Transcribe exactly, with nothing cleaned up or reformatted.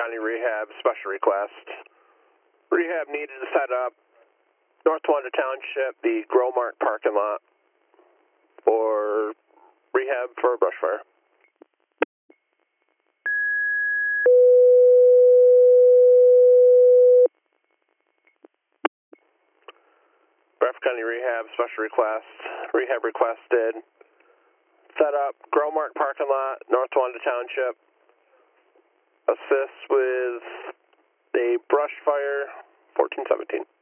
County Rehab special request. Rehab needed to set up North Wanda Township, the Growmark parking lot, for rehab for a brush fire. Bradford County Rehab special request. Rehab requested set up Growmark parking lot, North Wanda Township. Assist with a brush fire, fourteen seventeen.